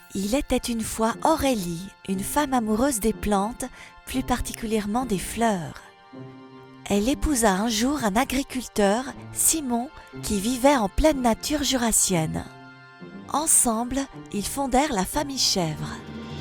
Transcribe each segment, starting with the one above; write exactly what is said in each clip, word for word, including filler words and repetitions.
Il était une fois Aurélie, une femme amoureuse des plantes, plus particulièrement des fleurs. Elle épousa un jour un agriculteur, Simon, qui vivait en pleine nature jurassienne. Ensemble, ils fondèrent la famille Chèvre.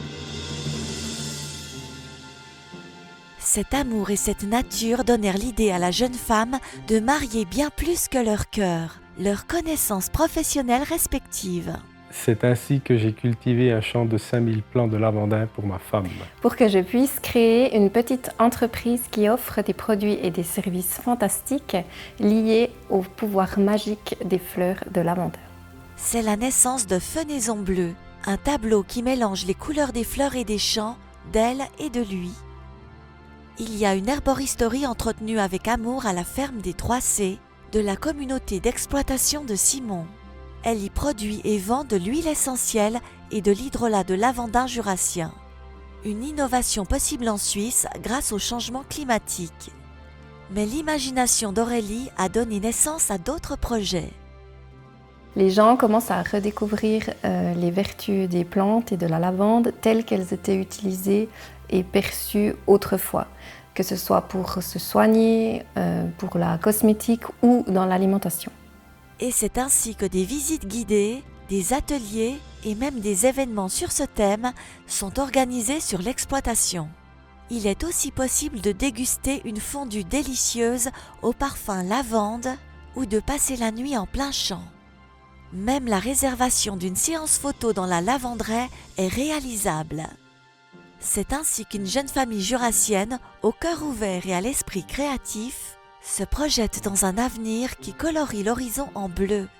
Cet amour et cette nature donnèrent l'idée à la jeune femme de marier bien plus que leur cœur, leurs connaissances professionnelles respectives. C'est ainsi que j'ai cultivé un champ de cinq mille plants de lavandin pour ma femme. Pour que je puisse créer une petite entreprise qui offre des produits et des services fantastiques liés au pouvoir magique des fleurs de lavandin. C'est la naissance de Fenaison Bleue, un tableau qui mélange les couleurs des fleurs et des champs, d'elle et de lui. Il y a une herboristerie entretenue avec amour à la ferme des Trois C, de la communauté d'exploitation de Simon. Elle y produit et vend de l'huile essentielle et de l'hydrolat de lavandin jurassien. Une innovation possible en Suisse grâce au changement climatique. Mais l'imagination d'Aurélie a donné naissance à d'autres projets. Les gens commencent à redécouvrir euh, les vertus des plantes et de la lavande telles qu'elles étaient utilisées et perçues autrefois, que ce soit pour se soigner, euh, pour la cosmétique ou dans l'alimentation. Et c'est ainsi que des visites guidées, des ateliers et même des événements sur ce thème sont organisés sur l'exploitation. Il est aussi possible de déguster une fondue délicieuse au parfum lavande ou de passer la nuit en plein champ. Même la réservation d'une séance photo dans la lavanderaie est réalisable. C'est ainsi qu'une jeune famille jurassienne, au cœur ouvert et à l'esprit créatif, se projette dans un avenir qui colorie l'horizon en bleu.